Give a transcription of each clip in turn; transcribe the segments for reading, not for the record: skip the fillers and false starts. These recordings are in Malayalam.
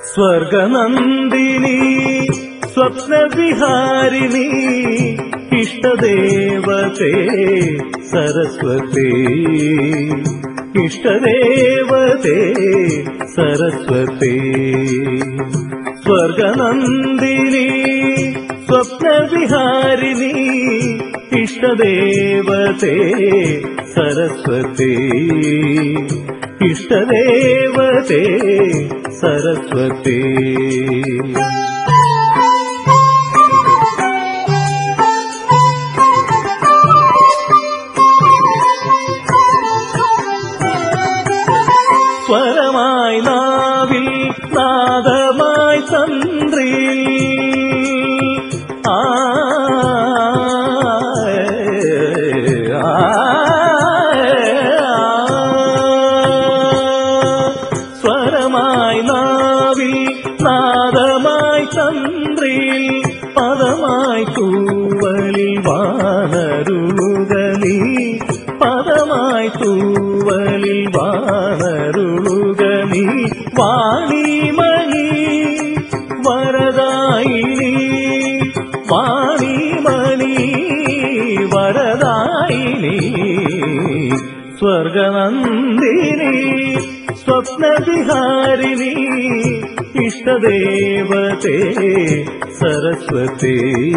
സ്വർഗനന്ദിനി സ്വപ്നവിഹാരിണി ഇഷ്ടദേവതേ സരസ്വതി ഇഷ്ടദേവതേ സരസ്വതി സ്വർഗനന്ദിനി സ്വപ്നവിഹാരിണി ഇഷ്ടദേവതേ സരസ്വതി ഇഷ്ടദേവതേ സരസ്വതി സ്വരമായി നാവിൽ നാദമായി തന്ത്രിൽ സ്വരമായി നാവിൽ നാദമായി തന്ത്രിൽ പദമായി തൂവലിൽ വാനരുളുകനീ പദമായി തൂവലിൽ വാനരുളുകനീ വാണിമണി വരദായിനി വാണിമണി വരദായിനി സ്വർഗനന്ദിനി സ്വപ്നവിഹാരിണി ഇഷ്ടദേവതേ സരസ്വതി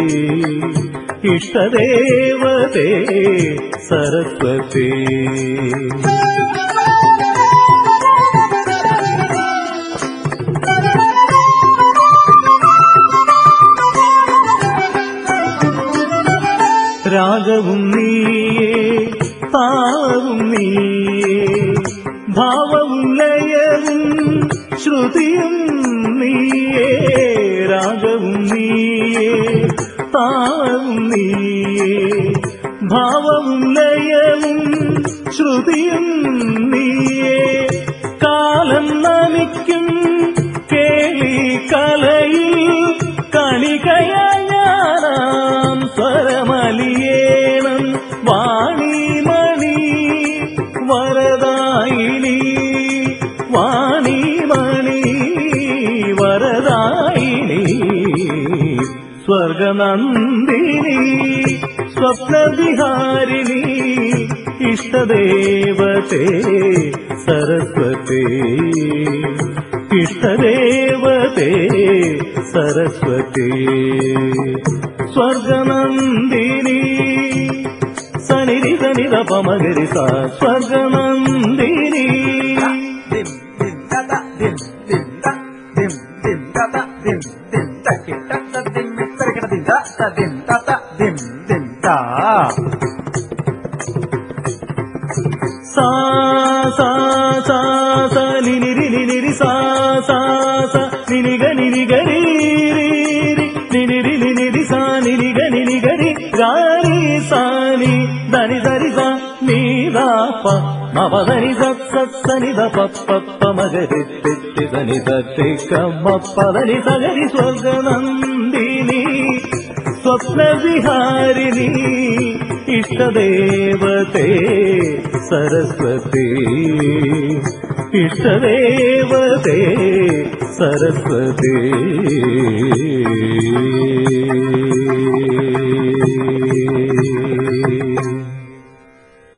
ഇഷ്ടദേവതേ സരസ്വതി രാഗവും നീയേ താളവും നീയേ ഭാവവും ലയവും ശ്രുതിയും നീയേ രാഗവും നീയേ താളവും നീയേ ഭാവവും ലയവും ശ്രുതിയും നീയേ കാലം നമിക്കും കേളി കലയിൽ കണികയാം സ്വരമലിയേണം വാണിമണി വരദായിനി വാണിമണി വരദായിനി സ്വർഗനന്ദിനി സ്വപ്നവിഹാരിണി ഇഷ്ടദേവതേ സരസ്വതി ഇഷ്ടദേവതേ സരസ്വതി സ്വർഗനന്ദിനി സനിധി സനിധ പമഗരി സാ സ്വർഗനന്ദിനി സാ സാ സാ സ നിരി നിരി സാ സാ സ നിനി ഗനി ഗരി നിരി നിരി സാ നിനി ഗനി ഗരി ഗാരി സാനി ധനി ധരി സ നീദാ പ മവധനി സനി ധ പ മഗരി തി ധനി ധി കമ പദനി സഗരി സ്വർഗനന്ദിനി സ്വപ്നവിഹാരിണി ഇഷ്ടദേവതേ സരസ്വതി ഇഷ്ടദേവതേ സരസ്വതി